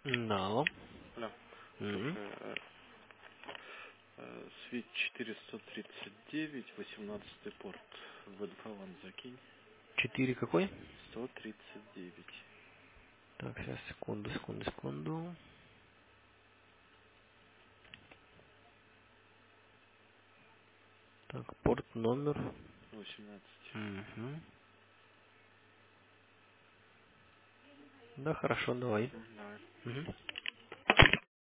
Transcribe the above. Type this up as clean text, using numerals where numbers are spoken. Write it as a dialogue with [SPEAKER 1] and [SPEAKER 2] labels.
[SPEAKER 1] Да.
[SPEAKER 2] Алло.
[SPEAKER 1] Мгм.
[SPEAKER 2] Слушай, Свит 439, 18 порт. В инфован закинь.
[SPEAKER 1] 4 какой?
[SPEAKER 2] 139.
[SPEAKER 1] Так, сейчас, секунду. Так, порт номер.
[SPEAKER 2] 18.
[SPEAKER 1] Угу. Да, хорошо, давай.
[SPEAKER 2] Давай.
[SPEAKER 1] Мгм.